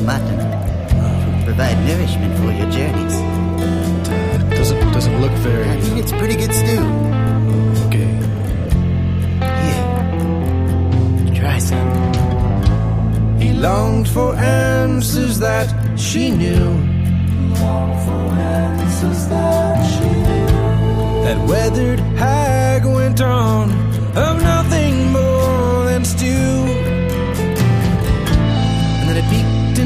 mutton to provide nourishment for your journeys. Doesn't look very... I think it's pretty good stew. Okay. Here, try some. He longed for answers that she knew. That weathered